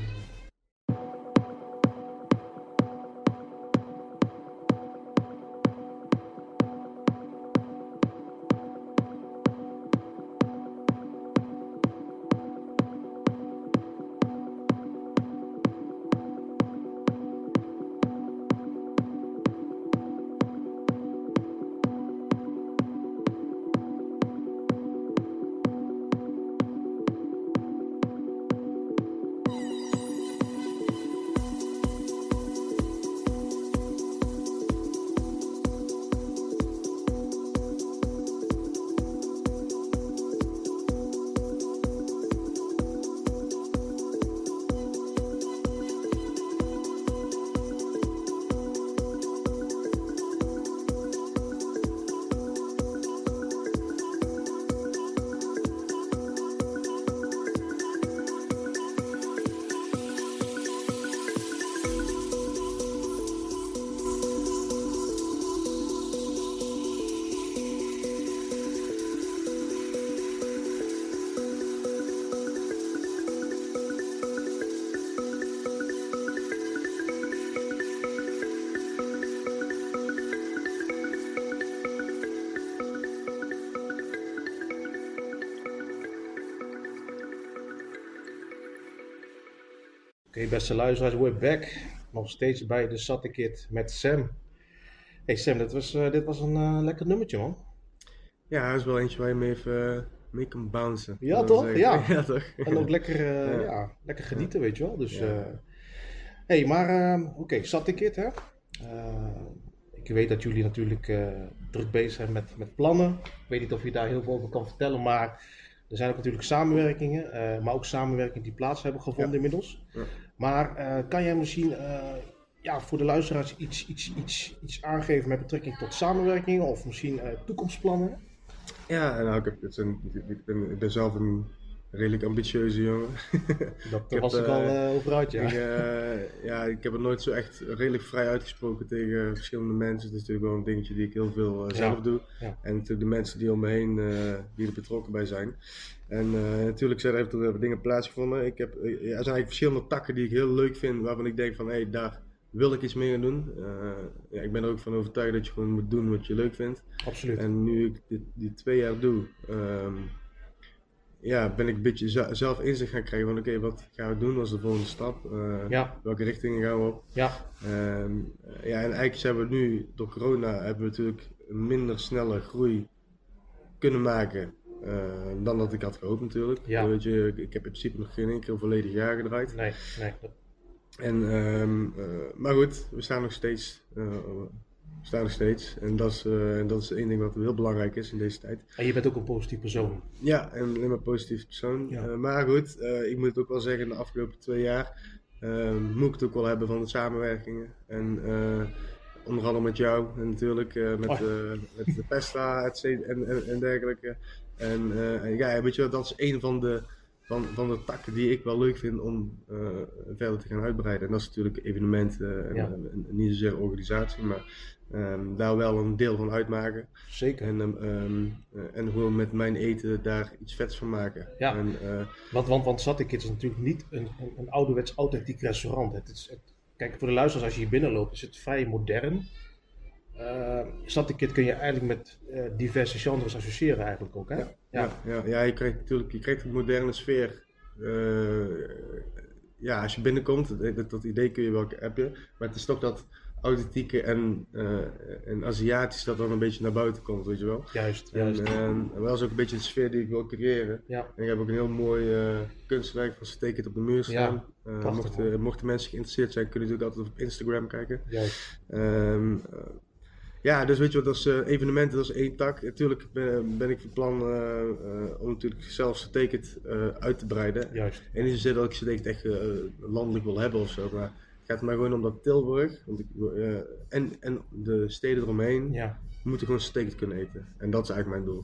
Oké, okay, beste luisteraars, we're back. Nog steeds bij de Satekit met Sam. Hey Sam, dit was, uh, dit was een uh, lekker nummertje, man. Ja, hij is wel eentje waar je mee, even, uh, mee kan bouncen. Ja, toch? Ja. ja, toch? En ook lekker, uh, ja. Ja, lekker genieten, weet je wel. Dus, ja. uh, hey, maar uh, oké, okay, Satekit, hè. Uh, ik weet dat jullie natuurlijk uh, druk bezig zijn met, met plannen. Ik weet niet of je daar heel veel over kan vertellen, maar er zijn ook natuurlijk samenwerkingen, uh, maar ook samenwerkingen die plaats hebben gevonden ja. inmiddels. Ja. Maar uh, kan jij misschien uh, ja, voor de luisteraars iets, iets, iets, iets aangeven met betrekking tot samenwerkingen of misschien uh, toekomstplannen? Ja, nou, ik, heb, het zijn, ik, ben, ik ben zelf een redelijk ambitieuze jongen. Dat ik was heb, ik al uh, over uit, ja. Ik, uh, ja, ik heb het nooit zo echt redelijk vrij uitgesproken tegen verschillende mensen. Het is natuurlijk wel een dingetje die ik heel veel uh, zelf ja. doe. Ja. En natuurlijk de mensen die om me heen, uh, die er betrokken bij zijn. En uh, natuurlijk zijn er even dingen plaatsgevonden. Ik heb, uh, er zijn eigenlijk verschillende takken die ik heel leuk vind, waarvan ik denk van, hé, hey, daar wil ik iets mee gaan doen. Uh, ja, ik ben er ook van overtuigd dat je gewoon moet doen wat je leuk vindt. Absoluut. En nu ik dit, die twee jaar doe, um, ja, ben ik een beetje z- zelf inzicht gaan krijgen van oké, okay, wat gaan we doen? Wat is de volgende stap? Uh, ja. Welke richtingen gaan we op? Ja. Um, ja, en eigenlijk zijn we nu, door corona, hebben we natuurlijk een minder snelle groei kunnen maken uh, dan dat ik had gehoopt natuurlijk. Ja. Weet je, ik heb in principe nog geen enkele volledig jaar gedraaid. Nee, nee. En, um, uh, maar goed, we staan nog steeds. Uh, we staan nog steeds. En dat is, uh, dat is één ding wat heel belangrijk is in deze tijd. En je bent ook een positief persoon. Ja, en alleen maar een positief persoon. Ja. Uh, maar goed, uh, ik moet het ook wel zeggen, de afgelopen twee jaar uh, moet ik het ook wel hebben van de samenwerkingen. En uh, onder andere met jou en natuurlijk uh, met, uh, met de Pesta et cetera, en, en, en dergelijke. En, uh, en ja, weet je, dat is een van de, van, van de takken die ik wel leuk vind om uh, verder te gaan uitbreiden. En dat is natuurlijk evenementen en, ja. en, en, en niet zozeer organisatie, maar um, daar wel een deel van uitmaken. Zeker. En, um, uh, en gewoon met mijn eten daar iets vets van maken. Ja, en, uh, want, want, want Satikit is natuurlijk niet een, een, een ouderwets authentiek restaurant. Het is, het, kijk, voor de luisteraars, als je hier binnenloopt, is het vrij modern. Uh, Satikit kun je eigenlijk met uh, diverse genres associëren eigenlijk ook, hè? Ja, ja. ja, ja, ja je krijgt natuurlijk je krijgt een moderne sfeer. Uh, ja, als je binnenkomt, dat, dat idee kun je wel hebben, maar het is toch dat authentieke en, uh, en Aziatisch dat dan een beetje naar buiten komt, weet je wel. Juist, juist. En, en, en dat is ook een beetje de sfeer die ik wil creëren. Ja. En ik heb ook een heel mooi uh, kunstwerk van Satikit op de muur staan. Ja, uh, mochten, mochten mensen geïnteresseerd zijn, kunnen natuurlijk altijd op Instagram kijken. Juist. Um, uh, Ja, dus weet je wat, dat is uh, evenementen, dat is één tak. Natuurlijk ben, ben ik van plan uh, uh, om natuurlijk zelf Satikit uh, uit te breiden. Juist. En niet zozeer dat ik Satikit echt uh, landelijk wil hebben of zo, maar het gaat maar gewoon om dat Tilburg want ik, uh, en, en de steden eromheen ja. moeten gewoon Satikit kunnen eten. En dat is eigenlijk mijn doel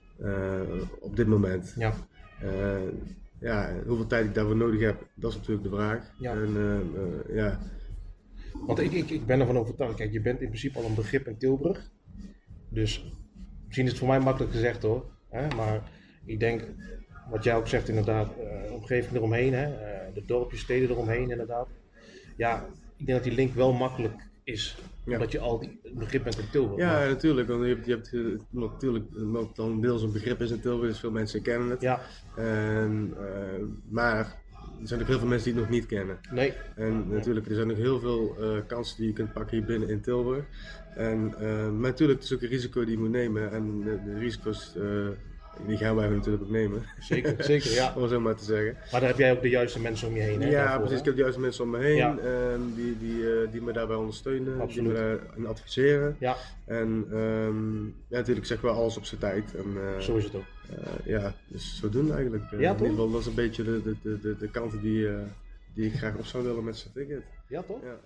uh, op dit moment. Ja. Uh, ja, hoeveel tijd ik daarvoor nodig heb, dat is natuurlijk de vraag. Ja. En, uh, uh, ja. Want ik, ik, ik ben ervan overtuigd, kijk, je bent in principe al een begrip in Tilburg. Dus misschien is het voor mij makkelijk gezegd hoor. Hè? Maar ik denk, wat jij ook zegt inderdaad, uh, omgeving eromheen, hè? Uh, de dorpjes, steden eromheen inderdaad. Ja, ik denk dat die link wel makkelijk is. Ja. Omdat je al die begrip bent in Tilburg. Ja, maar... natuurlijk. Want je hebt, je hebt uh, natuurlijk wat dan deels een begrip is in Tilburg, dus veel mensen kennen het. Ja. En, uh, maar er zijn ook heel veel mensen die het nog niet kennen. Nee. En nee. natuurlijk, er zijn nog heel veel uh, kansen die je kunt pakken hier binnen in Tilburg. En, uh, maar natuurlijk, het is ook een risico die je moet nemen. En de, de risico's, uh, die gaan wij natuurlijk ook nemen. Zeker, zeker, ja. Om zo maar te zeggen. Maar daar heb jij ook de juiste mensen om je heen, hè? Ja, daarvoor, precies. Hè? Ik heb de juiste mensen om me heen. Ja. Um, die, die, uh, die me daarbij ondersteunen. Absoluut. Die me daarin adviseren. Ja. En um, ja, natuurlijk zeg wel alles op zijn tijd. En, uh, zo is het ook. Uh, ja, dus zo doen eigenlijk. Uh, ja, in toch? ieder geval, dat is een beetje de, de, de, de, de kanten die, uh, die ik graag op zou willen met Satikit. Ja, toch? Ja.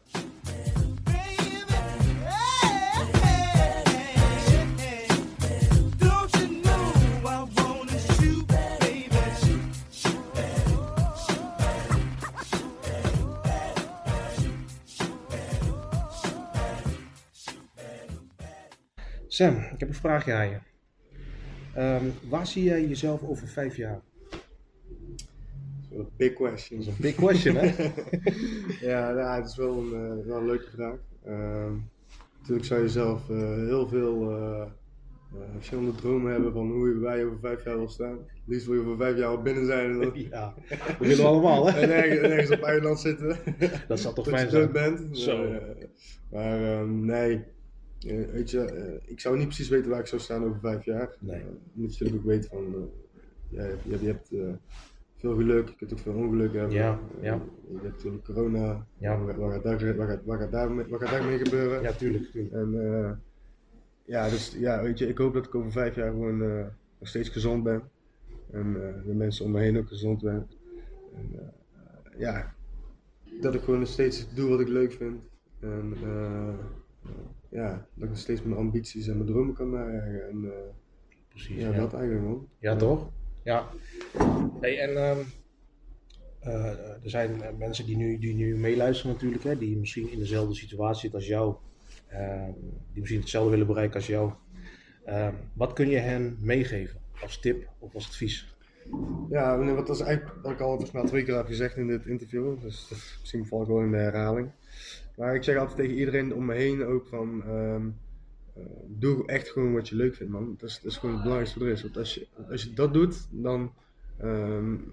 Sam, ik heb een vraagje aan je. Um, waar zie jij jezelf over vijf jaar? Dat is wel een big question. Dat is een big question, hè? ja, nou, het is wel een, uh, wel een leuke vraag. Uh, natuurlijk zou je zelf uh, heel veel uh, uh, verschillende dromen hebben van hoe wij over vijf jaar wil staan. Liefst wil je over vijf jaar al binnen zijn. En ja, dat willen we allemaal, hè? En ergens, ergens op eiland zitten. Dat zal toch fijn zijn. zijn. Dat je dood bent. Zo. Uh, maar uh, nee. Uh, weet je, uh, ik zou niet precies weten waar ik zou staan over vijf jaar. Nee. Uh, moet je natuurlijk ook weten van, uh, ja, je, je, je hebt uh, veel geluk, je kunt ook veel ongeluk hebben. Ja, ja. Uh, je hebt natuurlijk corona, ja. wat, wat, gaat daar, wat, gaat, wat, gaat daarmee, wat gaat daarmee gebeuren? Ja, tuurlijk. tuurlijk. En uh, ja, dus ja, weet je, ik hoop dat ik over vijf jaar gewoon uh, nog steeds gezond ben. En uh, de mensen om me heen ook gezond zijn. En uh, uh, ja, dat ik gewoon nog steeds doe wat ik leuk vind. En, uh, ja, dat ik steeds mijn ambities en mijn dromen kan najagen. En, uh, Precies. Ja, ja, dat eigenlijk man. Ja, ja. toch? Ja. Hey, en um, uh, er zijn mensen die nu, die nu meeluisteren natuurlijk, hè, die misschien in dezelfde situatie zitten als jou. Uh, die misschien hetzelfde willen bereiken als jou. Uh, wat kun je hen meegeven als tip of als advies? Ja, nee, wat dat is eigenlijk wat ik al volgens mij twee keer heb gezegd in dit interview. Dus dat is, misschien val ik wel in de herhaling. Maar ik zeg altijd tegen iedereen om me heen ook van, um, uh, doe echt gewoon wat je leuk vindt man. Dat is, dat is gewoon het belangrijkste wat er is. Want als je, als je dat doet, dan Um,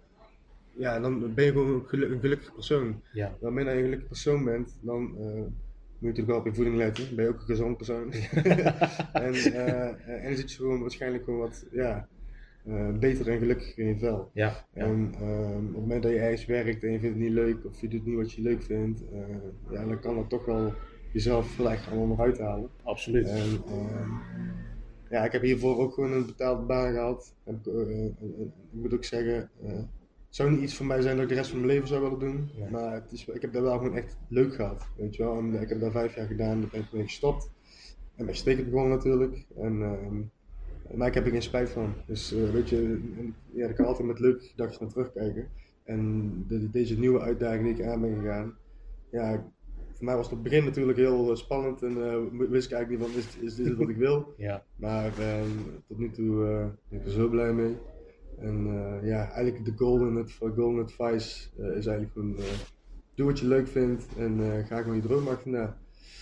ja, dan ben je gewoon een, geluk, een gelukkig persoon. Ja. Wanneer je een gelukkig persoon bent, dan uh, moet je natuurlijk wel op je voeding letten. Ben je ook een gezond persoon. en, uh, en dan zit je gewoon waarschijnlijk gewoon wat ja, uh, beter en gelukkiger in je vel. Ja, ja. En um, op het moment dat je ergens werkt en je vindt het niet leuk of je doet niet wat je leuk vindt, uh, ja, dan kan dat toch wel jezelf gelijk allemaal nog uithalen. Absoluut. En, uh, ja, ik heb hiervoor ook gewoon een betaalde baan gehad. En, uh, uh, uh, ik moet ook zeggen, uh, het zou niet iets voor mij zijn dat ik de rest van mijn leven zou willen doen. Ja. Maar het is, ik heb daar wel gewoon echt leuk gehad, weet je wel. En ik heb daar vijf jaar gedaan, daar ben ik mee gestopt. En ben steken begonnen natuurlijk. En, uh, maar ik heb er geen spijt van. Dus uh, weet je, ja, ik kan altijd met leuke gedachten naar terugkijken. En de, deze nieuwe uitdaging die ik aan ben gegaan, ja, voor mij was het op het begin natuurlijk heel spannend en uh, wist ik eigenlijk niet van is, is dit wat ik wil. Ja. Maar uh, tot nu toe uh, ben ik er zo blij mee. En uh, ja, eigenlijk de golden, golden advice uh, is eigenlijk gewoon uh, doe wat je leuk vindt en uh, ga gewoon je droom achterna.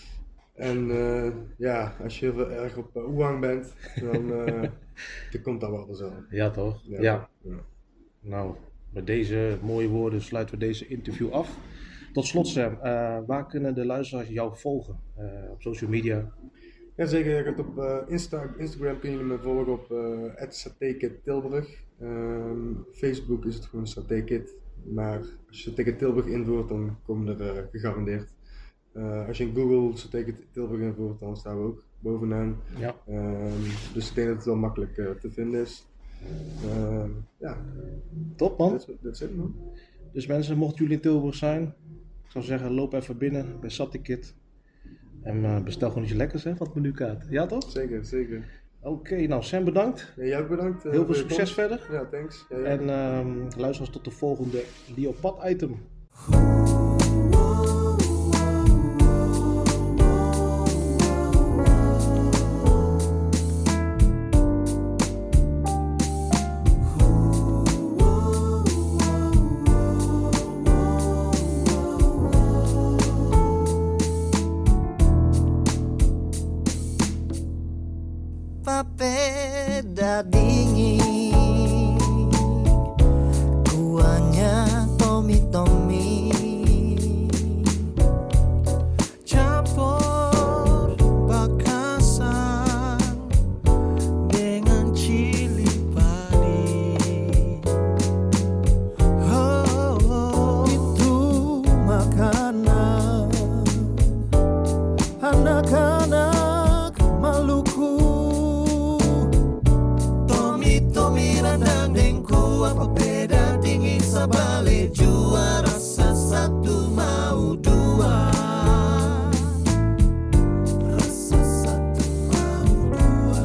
En uh, ja, als je heel erg op uh, oehang bent, dan, uh, dan komt dat wel vanzelf. Ja toch? Ja. Ja. Ja. Nou, met deze mooie woorden sluiten we deze interview af. Tot slot Sam, uh, waar kunnen de luisteraars jou volgen? Uh, op social media? Jazeker, ik heb op uh, Insta- Instagram kun je me volgen op uh, at satekit tilburg. Um, Facebook is het gewoon satekit. Maar als je Satekit Tilburg invoert, dan kom je er uh, gegarandeerd. Uh, als je in Google Satekit Tilburg invoert, dan staan we ook bovenaan. Ja. Um, dus ik denk dat het wel makkelijk uh, te vinden is. Uh, ja. Top man. Dat is het man. Dus mensen, mochten jullie in Tilburg zijn, ik zou zeggen loop even binnen bij Satekit. En uh, bestel gewoon iets lekkers hè, van het menukaart. Ja toch? Zeker, zeker. Oké, okay, nou Sam bedankt. Ja, jij ook bedankt. Uh, Heel veel succes verder. Ja, thanks. Ja, ja. En uh, luister tot de volgende Leopard item. Papeda dingin, kuahnya Tommy Tommy, campur bakasan dengan cili padi. Oh, oh, itu makanan anak-anak Maluku. Apa beda dingin sabale jua rasa satu mau dua. Rasa satu mau dua.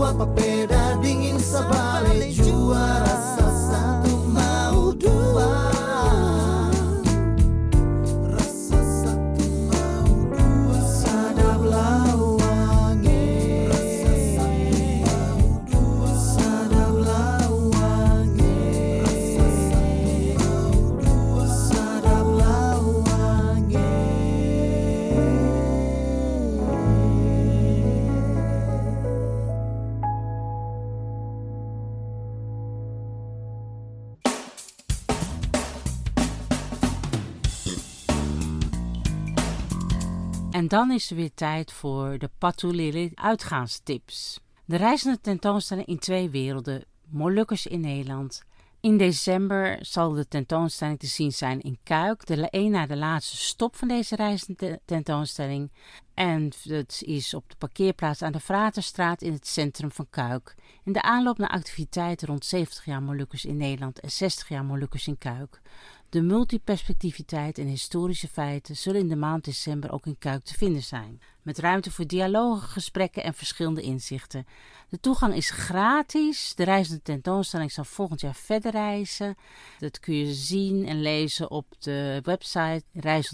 dua papeda dingin sabale jua rasa satu mau dua rasa satu mau dua sadaplah wangi rasa satu mau dua sadaplah wangi rasa satu mau dua sadaplah wangi. En dan is er weer tijd voor de Patulele uitgaanstips. De reizende tentoonstelling in twee werelden, Molukkers in Nederland. In december zal de tentoonstelling te zien zijn in Kuik, de een na de laatste stop van deze reizende tentoonstelling. En het is op de parkeerplaats aan de Vraterstraat in het centrum van Kuik. In de aanloop naar activiteiten rond zeventig jaar Molukkers in Nederland en zestig jaar Molukkers in Kuik. De multiperspectiviteit en historische feiten zullen in de maand december ook in Kuik te vinden zijn. Met ruimte voor dialogen, gesprekken en verschillende inzichten. De toegang is gratis. De reizende tentoonstelling zal volgend jaar verder reizen. Dat kun je zien en lezen op de website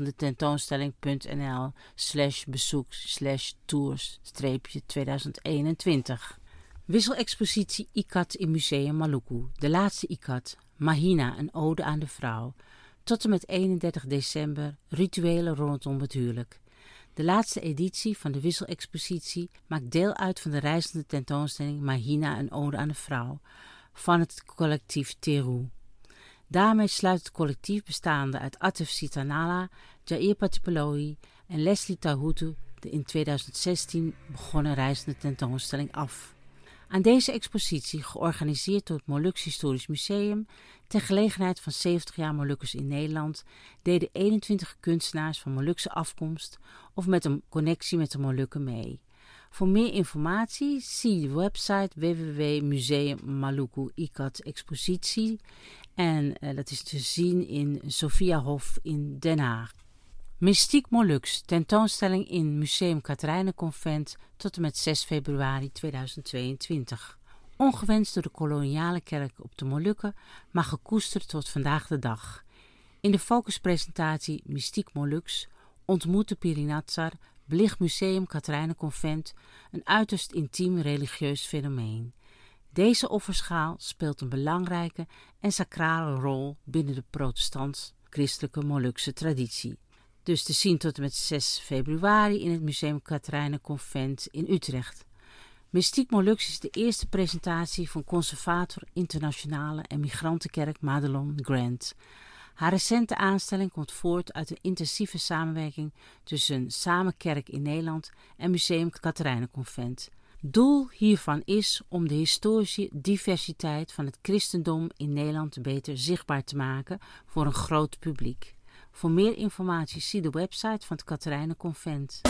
reizendetentoonstelling.nl slash bezoek slash tours streepje tweeduizend eenentwintig. Wisselexpositie I C A T in Museum Maluku. De laatste I C A T. Mahina, een ode aan de vrouw. Tot en met eenendertig december, rituelen rondom het huwelijk. De laatste editie van de wisselexpositie maakt deel uit van de reizende tentoonstelling Mahina, een ode aan de vrouw, van het collectief Teru. Daarmee sluit het collectief bestaande uit Atef Sitanala, Jair Patipoloi en Leslie Tahutu de in tweeduizend zestien begonnen reizende tentoonstelling af. Aan deze expositie, georganiseerd door het Moluks Historisch Museum, ter gelegenheid van zeventig jaar Molukkers in Nederland, deden eenentwintig kunstenaars van Molukse afkomst of met een connectie met de Molukken mee. Voor meer informatie zie de website w w w punt museum maluku I C A T expositie en uh, dat is te zien in Sophiahof in Den Haag. Mystiek Moluks, tentoonstelling in Museum Katerijnenconvent tot en met zes februari tweeduizend tweeëntwintig. Ongewenst door de koloniale kerk op de Molukken, maar gekoesterd tot vandaag de dag. In de focuspresentatie Mystiek Moluks ontmoet de Pirinatsar belicht Museum Katerijnenconvent een uiterst intiem religieus fenomeen. Deze offerschaal speelt een belangrijke en sacrale rol binnen de protestants-christelijke Molukse traditie. Dus te zien tot en met zes februari in het Museum Katerijnenconvent in Utrecht. Mystiek Moluks is de eerste presentatie van conservator internationale en migrantenkerk Madelon Grant. Haar recente aanstelling komt voort uit een intensieve samenwerking tussen Samen Kerk in Nederland en Museum Katerijnenconvent. Doel hiervan is om de historische diversiteit van het christendom in Nederland beter zichtbaar te maken voor een groot publiek. Voor meer informatie zie de website van het Katerijnenconvent.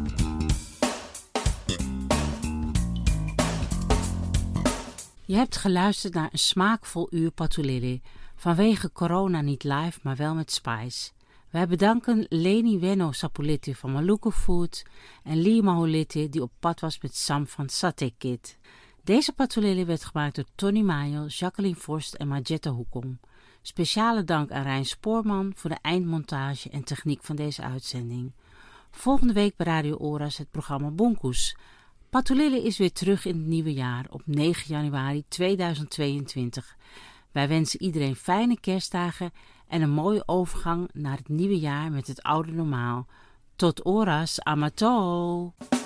Je hebt geluisterd naar een smaakvol uur Patulele. Vanwege corona niet live, maar wel met Spice. Wij bedanken Leni Wenno Sapulete van Maluku Food en Lee Maholete die op pad was met Sam van Satay Kid. Deze Patulele werd gemaakt door Tony Mayo, Jacqueline Vorst en Majetta Hoekom. Speciale dank aan Rijn Spoorman voor de eindmontage en techniek van deze uitzending. Volgende week bij Radio Oras het programma Bonkoes. Patulele is weer terug in het nieuwe jaar op negen januari tweeduizend tweeëntwintig. Wij wensen iedereen fijne kerstdagen en een mooie overgang naar het nieuwe jaar met het oude normaal. Tot Oras, Amato!